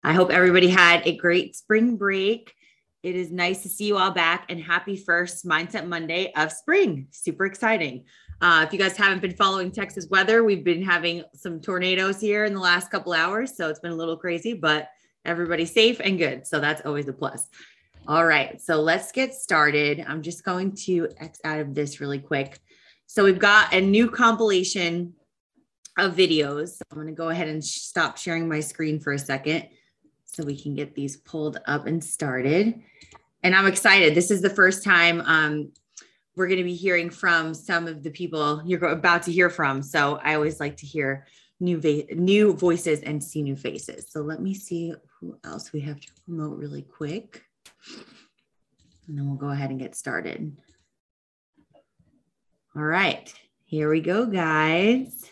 I hope everybody had a great spring break. It is nice to see you all back, and happy first Mindset Monday of spring. Super exciting. If you guys haven't been following Texas weather, we've been having some tornadoes here in the last couple hours. So it's been a little crazy, but everybody's safe and good. So that's always a plus. All right, so let's get started. I'm just going to X out of this really quick. So we've got a new compilation of videos. I'm going to go ahead and stop sharing my screen for a second so we can get these pulled up and started. And I'm excited. This is the first time we're going to be hearing from some of the people you're about to hear from. So I always like to hear new voices and see new faces. So let me see who else we have to promote really quick. And then we'll go ahead and get started. All right, here we go, guys.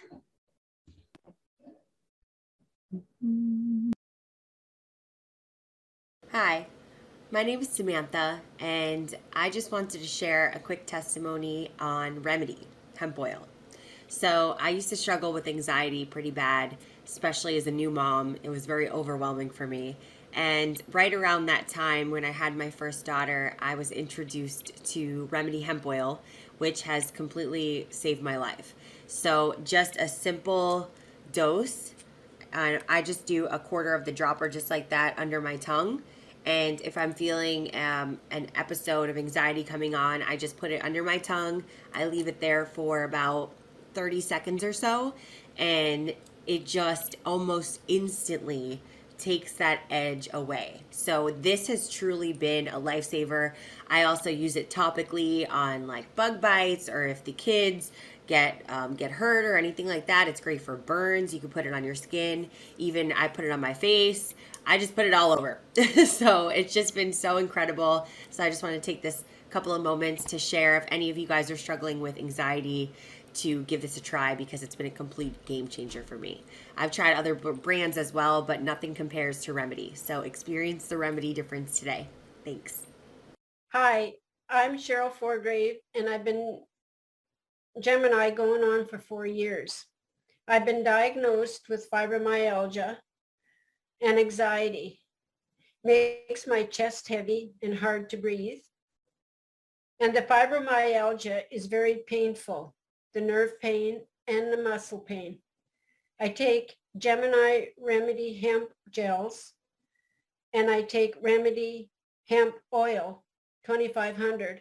Hi, my name is Samantha, and I just wanted to share a quick testimony on Remedy hemp oil. So I used to struggle with anxiety pretty bad, especially as a new mom. It was very overwhelming for me. And right around that time when I had my first daughter, I was introduced to Remedy hemp oil, which has completely saved my life. So just a simple dose. I just do a quarter of the dropper just like that under my tongue. And if I'm feeling an episode of anxiety coming on, I just put it under my tongue. I leave it there for about 30 seconds or so. And it just almost instantly takes that edge away. So this has truly been a lifesaver. I also use it topically on like bug bites, or if the kids get hurt or anything like that. It's great for burns. You can put it on your skin. Even I put it on my face. I just put it all over. So it's just been so incredible. So I just want to take this couple of moments to share, if any of you guys are struggling with anxiety, to give this a try, because it's been a complete game changer for me. I've tried other brands as well, but nothing compares to Remedy. So experience the Remedy difference today. Thanks. Hi, I'm Cheryl Forgrave, and I've been Gemini going on for 4 years. I've been diagnosed with fibromyalgia and anxiety. Makes my chest heavy and hard to breathe. And the fibromyalgia is very painful, the nerve pain and the muscle pain. I take Gemini Remedy hemp gels, and I take Remedy hemp oil, 2,500.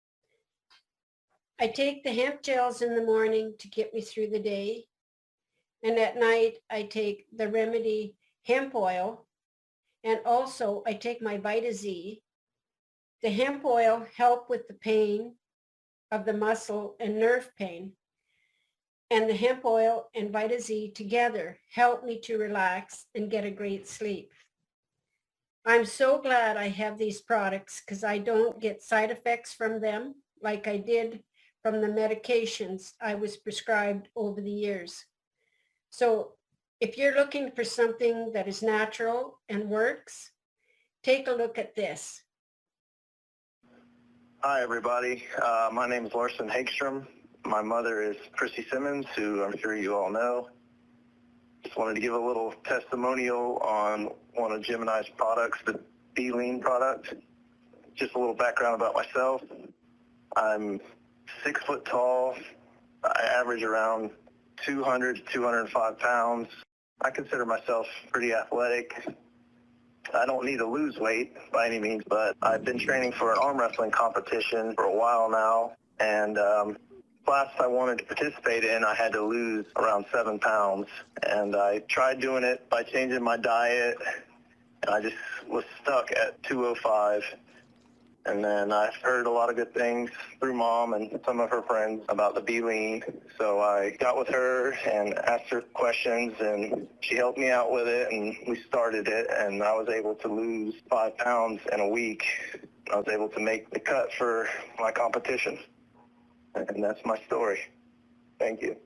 I take the hemp gels in the morning to get me through the day. And at night, I take the Remedy hemp oil. And also I take my Vita-Z. The hemp oil help with the pain of the muscle and nerve pain. And the hemp oil and Vita-Z together help me to relax and get a great sleep. I'm so glad I have these products, because I don't get side effects from them like I did from the medications I was prescribed over the years. So if you're looking for something that is natural and works, take a look at this. Hi, everybody. My name is Larson Hagstrom. My mother is Chrissy Simmons, who I'm sure you all know. Just wanted to give a little testimonial on one of Gemini's products, the B-Lean product. Just a little background about myself. I'm 6 foot tall. I average around 200 to 205 pounds. I consider myself pretty athletic. I don't need to lose weight by any means, but I've been training for an arm wrestling competition for a while now. And class I wanted to participate in, I had to lose around 7 pounds. And I tried doing it by changing my diet, and I just was stuck at 205. And then I've heard a lot of good things through Mom and some of her friends about the B-Lean. So I got with her and asked her questions, and she helped me out with it, and we started it, and I was able to lose 5 pounds in a week. I was able to make the cut for my competition. And that's my story. Thank you.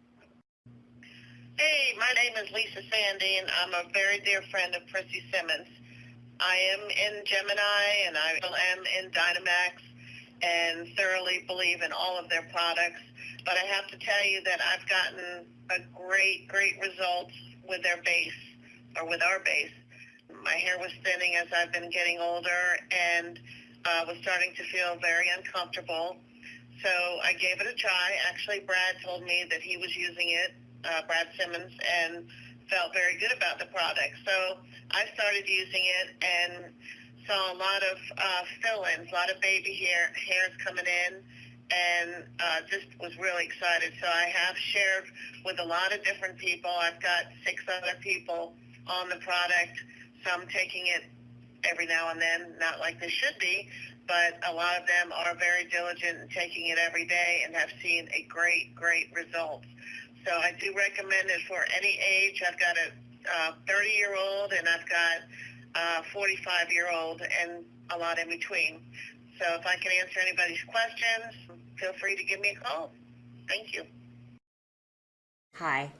Hey, my name is Lisa Sandy, and I'm a very dear friend of Chrissy Simmons. I am in Gemini, and I am in Dynamax, and thoroughly believe in all of their products. But I have to tell you that I've gotten a great results with their base, or with our base. My hair was thinning as I've been getting older and was starting to feel very uncomfortable. So I gave it a try. Actually, Brad told me that he was using it, Brad Simmons, and felt very good about the product. So I started using it and saw a lot of fill-ins, a lot of baby hairs coming in, and just was really excited. So I have shared with a lot of different people. I've got 6 other people on the product, some taking it every now and then, not like they should be, but a lot of them are very diligent in taking it every day and have seen a great result. So I do recommend it for any age. I've got a 30-year-old and I've got a 45-year-old and a lot in between. So if I can answer anybody's questions, feel free to give me a call. Thank you. Hi,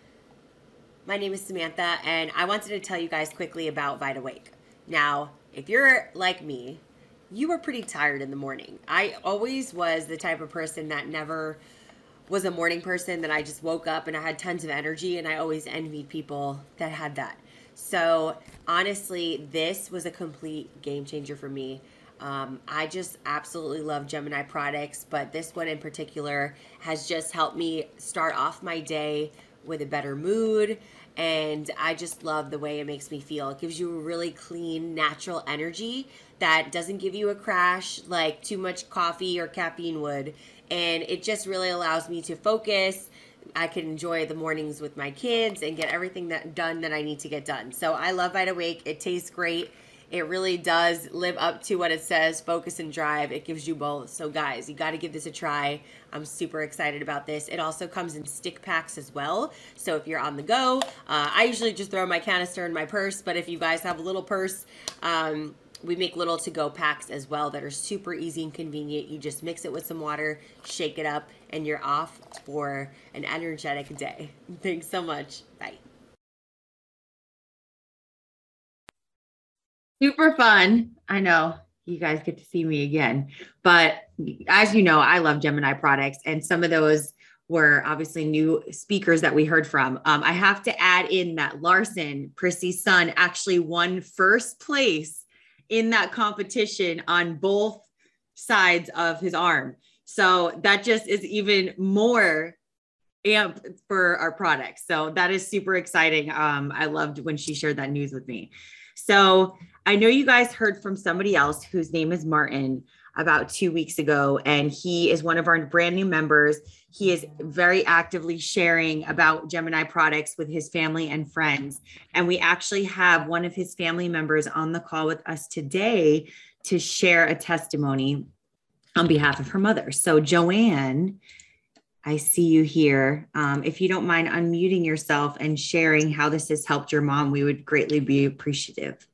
my name is Samantha, and I wanted to tell you guys quickly about VitaWake. Now, if you're like me, you were pretty tired in the morning. I always was the type of person that never was a morning person, that I just woke up and I had tons of energy, and I always envied people that had that. So honestly, this was a complete game changer for me. I just absolutely love Gemini products, but this one in particular has just helped me start off my day with a better mood. And I just love the way it makes me feel. It gives you a really clean, natural energy that doesn't give you a crash like too much coffee or caffeine would. And it just really allows me to focus. I can enjoy the mornings with my kids and get everything done that I need to get done. So I love VitaWake. It tastes great. It really does live up to what it says, focus and drive. It gives you both. So guys, you got to give this a try. I'm super excited about this. It also comes in stick packs as well. So if you're on the go, I usually just throw my canister in my purse, but if you guys have a little purse, we make little to-go packs as well that are super easy and convenient. You just mix it with some water, shake it up, and you're off for an energetic day. Thanks so much. Bye. Super fun. I know you guys get to see me again, but as you know, I love Gemini products, and some of those were obviously new speakers that we heard from. I have to add in that Larson, Prissy's son, actually won first place in that competition on both sides of his arm. So that just is even more amp for our products. So that is super exciting. I loved when she shared that news with me. So I know you guys heard from somebody else whose name is Martin about 2 weeks ago, and he is one of our brand new members. He is very actively sharing about Gemini products with his family and friends. And we actually have one of his family members on the call with us today to share a testimony on behalf of her mother. So Joanne, I see you here. If you don't mind unmuting yourself and sharing how this has helped your mom, we would greatly be appreciative.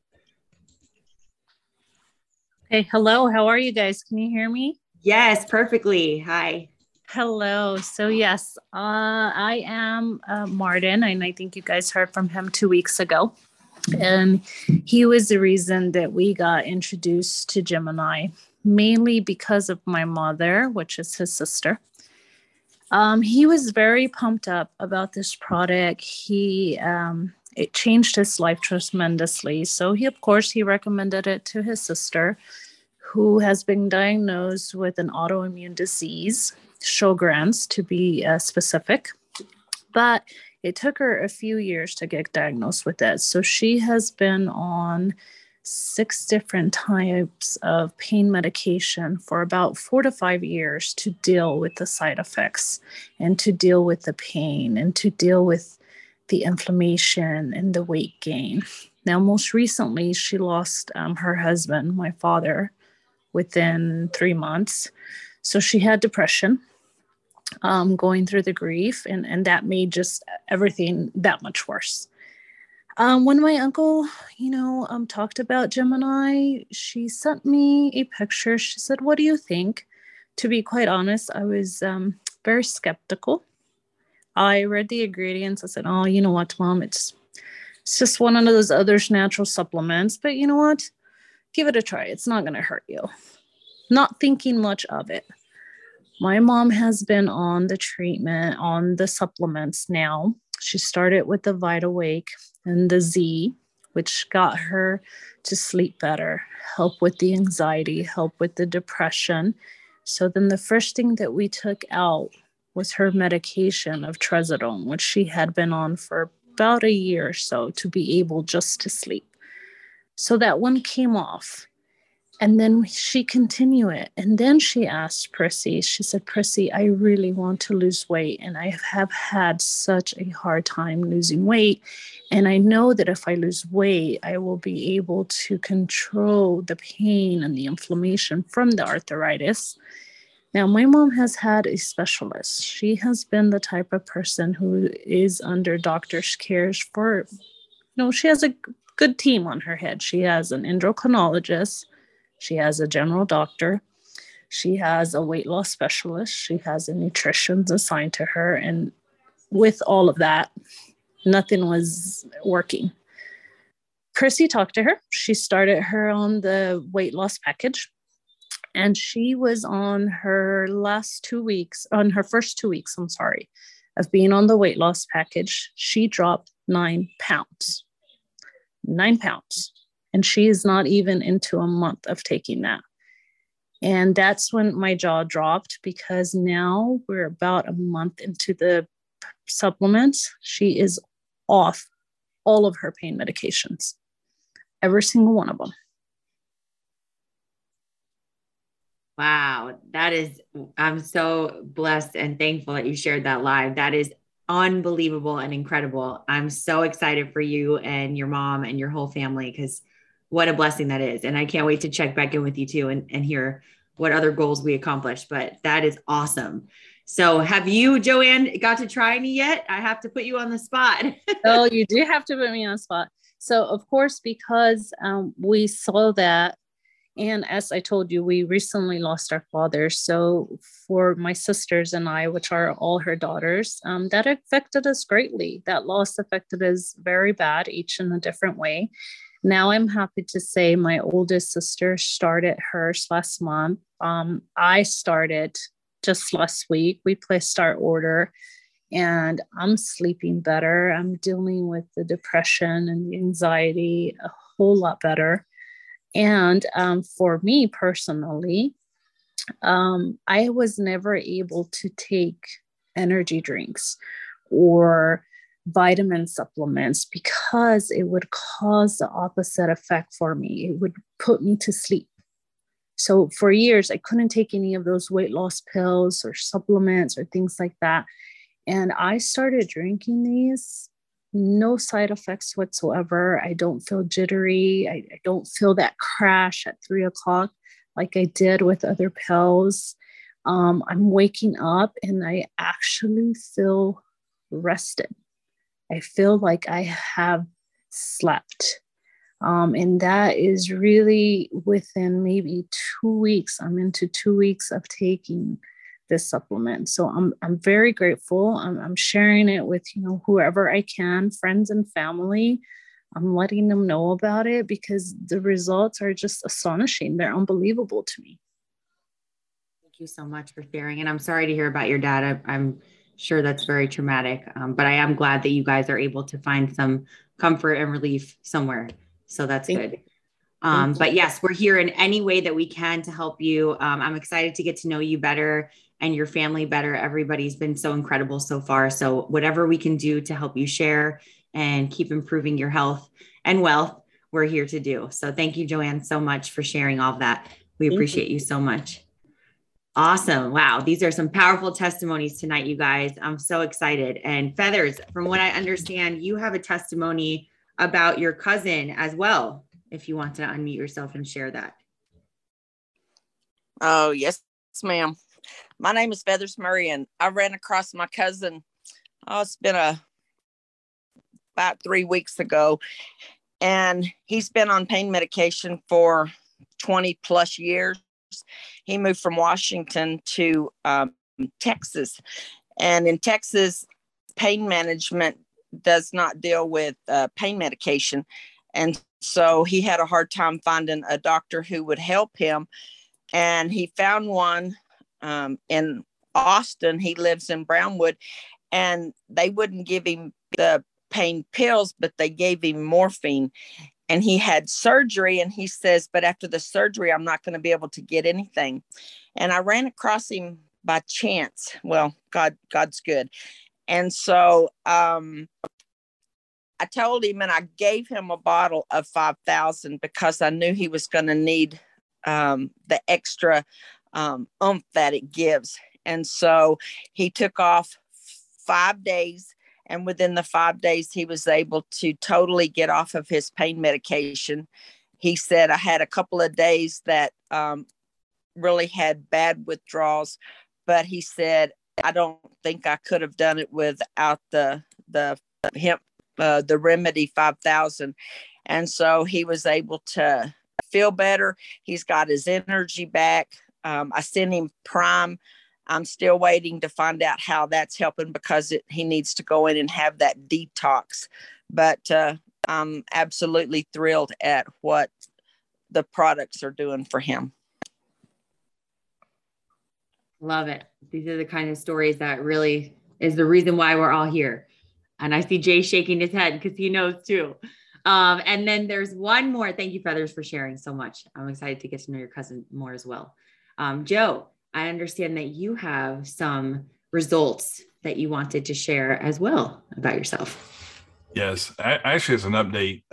Hey, hello. How are you guys? Can you hear me? Yes, perfectly. Hi. Hello. So yes, I am Martin, and I think you guys heard from him 2 weeks ago. And he was the reason that we got introduced to Gemini, mainly because of my mother, which is his sister. He was very pumped up about this product. It changed his life tremendously. So he recommended it to his sister, who has been diagnosed with an autoimmune disease, Sjogren's to be specific. But it took her a few years to get diagnosed with it. So she has been on 6 different types of pain medication for about 4 to 5 years to deal with the side effects and to deal with the pain and to deal with the inflammation and the weight gain. Now, most recently, she lost her husband, my father, within 3 months. So she had depression, going through the grief, and that made just everything that much worse. When my uncle, talked about Gemini, she sent me a picture. She said, "What do you think?" To be quite honest, I was very skeptical. I read the ingredients. I said, "Oh, you know what, Mom? It's just one of those other natural supplements. But you know what? Give it a try. It's not going to hurt you." Not thinking much of it. My mom has been on the treatment, on the supplements now. She started with the VitaWake and the Z, which got her to sleep better, help with the anxiety, help with the depression. So then the first thing that we took out was her medication of trazodone, which she had been on for about a year or so to be able just to sleep. So that one came off. And then she continued it. And then she asked Prissy, she said, Prissy, I really want to lose weight. And I have had such a hard time losing weight. And I know that if I lose weight, I will be able to control the pain and the inflammation from the arthritis. Now, my mom has had a specialist. She has been the type of person who is under doctor's cares for, she has a good team on her head. She has an endocrinologist. She has a general doctor. She has a weight loss specialist. She has a nutritionist assigned to her. And with all of that, nothing was working. Prissy talked to her. She started her on the weight loss package. And she was on her first 2 weeks, of being on the weight loss package. She dropped 9 pounds. 9 pounds. And she is not even into a month of taking that. And that's when my jaw dropped, because now we're about a month into the supplements. She is off all of her pain medications, every single one of them. Wow. I'm so blessed and thankful that you shared that live. That is unbelievable and incredible. I'm so excited for you and your mom and your whole family, because what a blessing that is. And I can't wait to check back in with you too and hear what other goals we accomplished, but that is awesome. So have you, Joanne, got to try any yet? I have to put you on the spot. Oh, you do have to put me on the spot. So of course, because we saw that, and as I told you, we recently lost our father. So for my sisters and I, which are all her daughters, that affected us greatly. That loss affected us very bad, each in a different way. Now I'm happy to say my oldest sister started hers last month. I started just last week. We placed our order and I'm sleeping better. I'm dealing with the depression and the anxiety a whole lot better. And for me personally, I was never able to take energy drinks or vitamin supplements because it would cause the opposite effect for me. It would put me to sleep. So for years, I couldn't take any of those weight loss pills or supplements or things like that. And I started drinking these, no side effects whatsoever. I don't feel jittery. I don't feel that crash at 3:00 like I did with other pills. I'm waking up and I actually feel rested. I feel like I have slept. And that is really within maybe 2 weeks. I'm into 2 weeks of taking this supplement. So I'm very grateful. I'm sharing it with, whoever I can, friends and family. I'm letting them know about it because the results are just astonishing. They're unbelievable to me. Thank you so much for sharing. And I'm sorry to hear about your dad. I'm sure that's very traumatic. But I am glad that you guys are able to find some comfort and relief somewhere. So that's good. But yes, we're here in any way that we can to help you. I'm excited to get to know you better and your family better. Everybody's been so incredible so far. So whatever we can do to help you share and keep improving your health and wealth, we're here to do. So thank you, Joanne, so much for sharing all of that. We appreciate you so much. Awesome. Wow. These are some powerful testimonies tonight, you guys. I'm so excited. And Feathers, from what I understand, you have a testimony about your cousin as well, if you want to unmute yourself and share that. Oh, yes, ma'am. My name is Feathers Murray, and I ran across my cousin. It's been about 3 weeks ago, and he's been on pain medication for 20 plus years. He moved from Washington to Texas, and in Texas, pain management does not deal with pain medication. And so he had a hard time finding a doctor who would help him. And he found one in Austin. He lives in Brownwood, and they wouldn't give him the pain pills, but they gave him morphine. And he had surgery, and he says, but after the surgery, I'm not going to be able to get anything. And I ran across him by chance. Well, God's good. And so I told him, and I gave him a bottle of 5,000 because I knew he was going to need the extra oomph that it gives. And so he took off 5 days. And within the 5 days, he was able to totally get off of his pain medication. He said, I had a couple of days that really had bad withdrawals, but he said, I don't think I could have done it without the Remedy 5,000. And so he was able to feel better. He's got his energy back. I sent him Prime. I'm still waiting to find out how that's helping because he needs to go in and have that detox. But I'm absolutely thrilled at what the products are doing for him. Love it. These are the kind of stories that really is the reason why we're all here. And I see Jay shaking his head because he knows too. And then there's one more. Thank you, Feathers, for sharing so much. I'm excited to get to know your cousin more as well. Joe, I understand that you have some results that you wanted to share as well about yourself. Yes, actually, it's an update.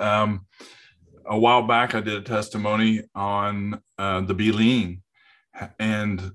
A while back, I did a testimony on the Be Lean, and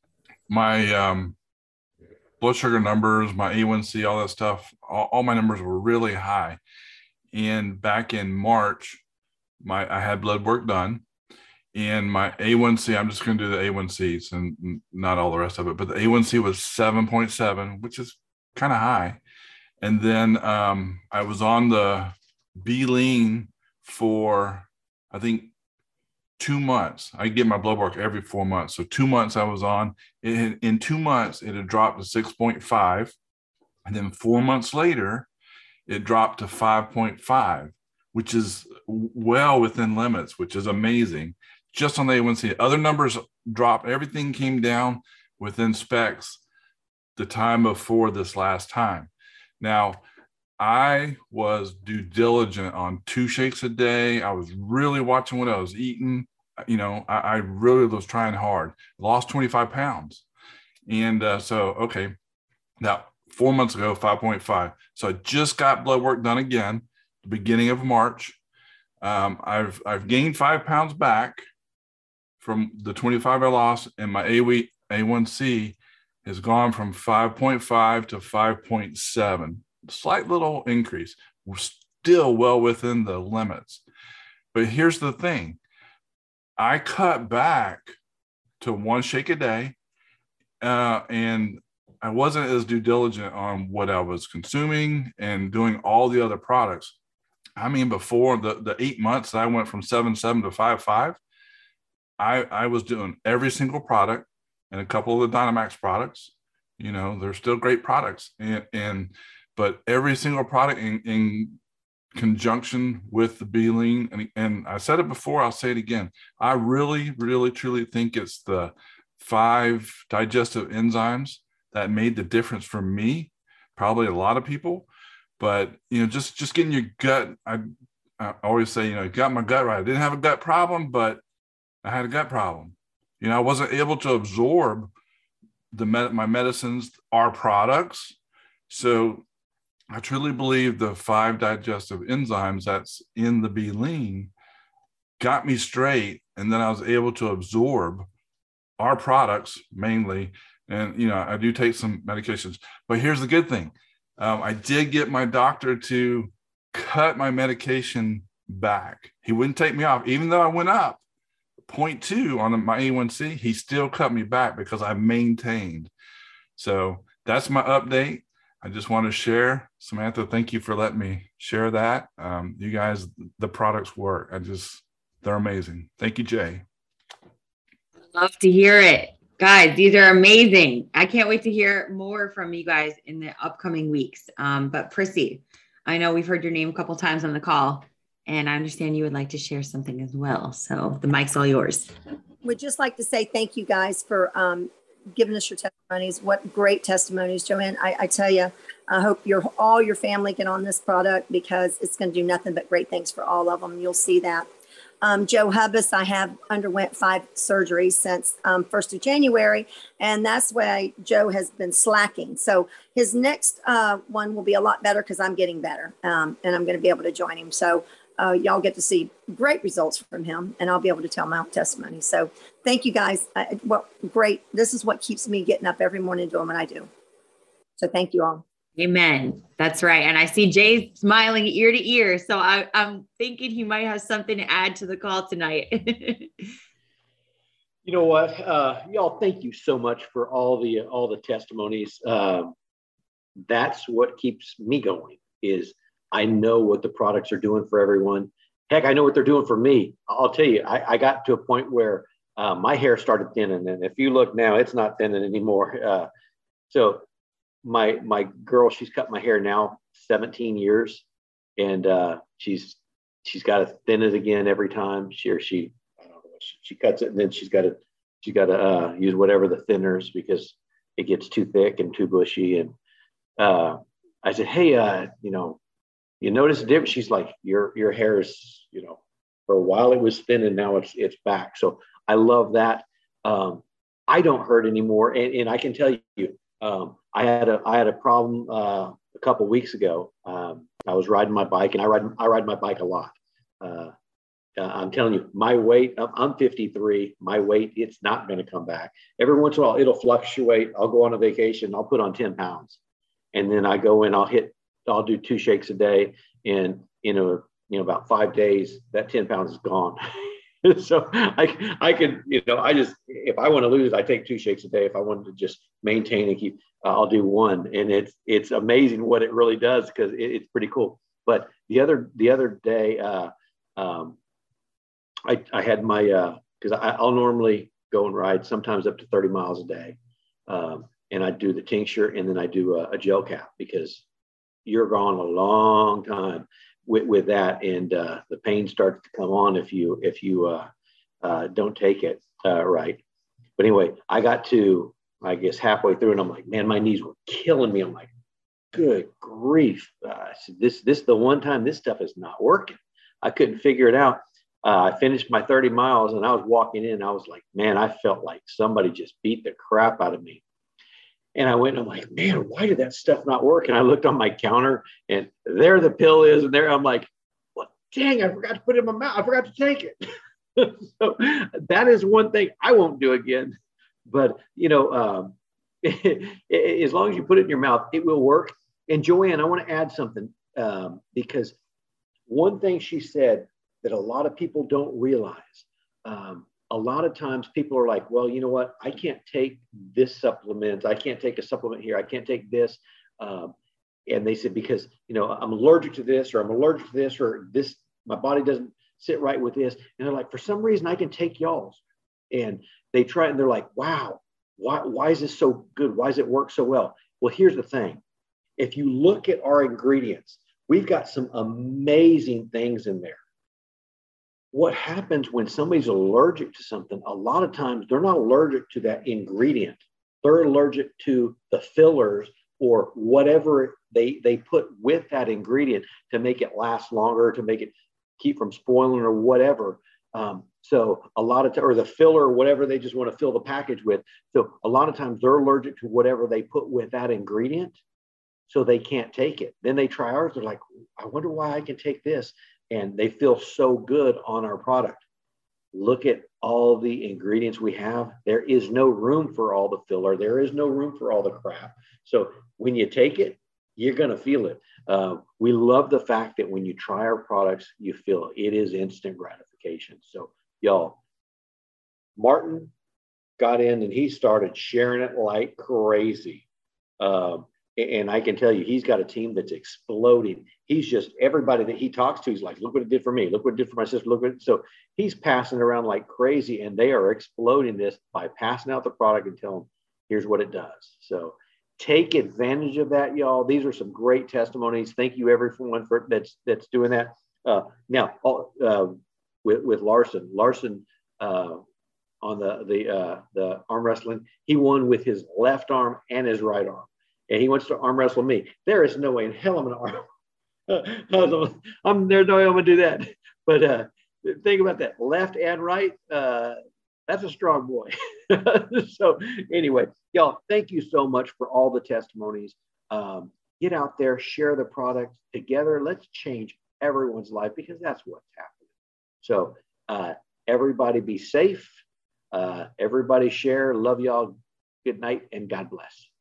my blood sugar numbers, my A1C, all that stuff, all my numbers were really high. And back in March, I had blood work done. And my A1C, I'm just going to do the A1Cs and not all the rest of it, but the A1C was 7.7, which is kind of high. And then I was on the Be Lean for, I think, 2 months. I get my blood work every 4 months. So 2 months I was on. In 2 months, it had dropped to 6.5. And then 4 months later, it dropped to 5.5, which is well within limits, which is amazing. Just on the A1C. Other numbers dropped. Everything came down within specs the time before this last time. Now, I was due diligent on 2 shakes a day. I was really watching what I was eating. You know, I really was trying hard. Lost 25 pounds. And okay, now 4 months ago, 5.5. So I just got blood work done again, the beginning of March. I've gained 5 pounds back from the 25 I lost, and my A1C has gone from 5.5 to 5.7. Slight little increase. We're still well within the limits. But here's the thing. I cut back to 1 shake a day, and I wasn't as due diligent on what I was consuming and doing all the other products. I mean, before the 8 months that I went from 7.7 to 5.5, I was doing every single product and a couple of the Dynamax products. You know, they're still great products, but every single product in conjunction with the Be Lean. And I said it before, I'll say it again. I really, really, truly think it's the 5 digestive enzymes that made the difference for me, probably a lot of people. But, you know, just getting your gut, I always say, you know, got my gut right. I didn't have a gut problem, but I had a gut problem. You know, I wasn't able to absorb my medicines, our products. So I truly believe the 5 digestive enzymes that's in the Be Lean got me straight. And then I was able to absorb our products mainly. And, you know, I do take some medications, but here's the good thing. I did get my doctor to cut my medication back. He wouldn't take me off, even though I went up 0.2 on my A1C, he still cut me back because I maintained. So that's my update. I just want to share. Samantha, thank you for letting me share that. You guys, the products work. They're amazing. Thank you, Jay. Love to hear it. Guys, these are amazing. I can't wait to hear more from you guys in the upcoming weeks. But Prissy, I know we've heard your name a couple times on the call, and I understand you would like to share something as well. So the mic's all yours. Would just like to say thank you guys for giving us your testimony. testimonies. What great testimonies, Joanne. I tell you, I hope all your family get on this product because it's going to do nothing but great things for all of them. You'll see that. Joe Hubbas, I have underwent 5 surgeries since 1st of January, and that's why Joe has been slacking. So his next one will be a lot better because I'm getting better, and I'm going to be able to join him. So y'all get to see great results from him, and I'll be able to tell my own testimony. So thank you guys. Great. This is what keeps me getting up every morning doing what I do. So thank you all. Amen. That's right. And I see Jay smiling ear to ear. So I'm thinking he might have something to add to the call tonight. You know what? Y'all, thank you so much for all the testimonies. That's what keeps me going is I know what the products are doing for everyone. Heck, I know what they're doing for me. I'll tell you, I got to a point where my hair started thinning. And if you look now, it's not thinning anymore. So my girl, she's cut my hair now 17 years, and she's got to thin it again every time. She I don't know, she cuts it, and then she's got to use whatever the thinners because it gets too thick and too bushy. And I said, hey, you notice the difference? She's like, your hair is, for a while it was thin and now it's back. So I love that. I don't hurt anymore, and I can tell you. I had a problem a couple of weeks ago. I was riding my bike, and I ride my bike a lot. I'm telling you, my weight. I'm 53. My weight, it's not going to come back. Every once in a while, it'll fluctuate. I'll go on a vacation. I'll put on 10 pounds, and then I go in. I'll do 2 shakes a day, and about 5 days, that 10 pounds is gone. So I can, if I want to lose, I take 2 shakes a day. If I want to just maintain and keep, I'll do 1. And it's amazing what it really does because it's pretty cool. But the other day, I had my, because I'll normally go and ride sometimes up to 30 miles a day. And I do the tincture, and then I do a gel cap because you're gone a long time with that, and the pain starts to come on if you don't take it right. But anyway, I got to, I guess, halfway through, and I'm like, man, my knees were killing me. I'm like, good grief. This is the one time this stuff is not working. I couldn't figure it out. I finished my 30 miles, and I was walking in. I was like, man, I felt like somebody just beat the crap out of me. And I went, and I'm like, man, why did that stuff not work? And I looked on my counter, and there the pill is. And there I'm like, well, dang, I forgot to put it in my mouth. I forgot to take it. So that is one thing I won't do again. But, as long as you put it in your mouth, it will work. And Joanne, I want to add something because one thing she said that a lot of people don't realize, a lot of times people are like, well, you know what? I can't take this supplement. I can't take a supplement here. I can't take this. And they said, because, I'm allergic to this, or I'm allergic to this, or this, my body doesn't sit right with this. And they're like, for some reason I can take y'all's. And they try, and they're like, wow, why is this so good? Why does it work so well? Well, here's the thing. If you look at our ingredients, we've got some amazing things in there. What happens when somebody's allergic to something, a lot of times they're not allergic to that ingredient. They're allergic to the fillers or whatever they put with that ingredient to make it last longer, to make it keep from spoiling or whatever. So a lot of or the filler or whatever they just want to fill the package with. So a lot of times they're allergic to whatever they put with that ingredient, so they can't take it. Then they try ours. They're like, I wonder why I can take this. And they feel so good on our product. Look at all the ingredients we have. There is no room for all the filler. There is no room for all the crap. So when you take it, you're going to feel it. We love the fact that when you try our products, you feel it is instant gratification. So y'all, Martin got in and he started sharing it like crazy. And I can tell you, he's got a team that's exploding. He's just, everybody that he talks to, he's like, look what it did for me. Look what it did for my sister. Look what it. So he's passing around like crazy, and they are exploding this by passing out the product and telling them, here's what it does. So take advantage of that, y'all. These are some great testimonies. Thank you, everyone, for that's doing that. Now, with Larson, on the arm wrestling. He won with his left arm and his right arm, and he wants to arm wrestle me. There is no way in hell I'm going to arm. There's no way I'm going to do that. But think about that, left and right. That's a strong boy. So anyway, y'all, thank you so much for all the testimonies. Get out there, share the product together. Let's change everyone's life, because that's what's happening. So everybody be safe. Everybody share. Love y'all. Good night and God bless.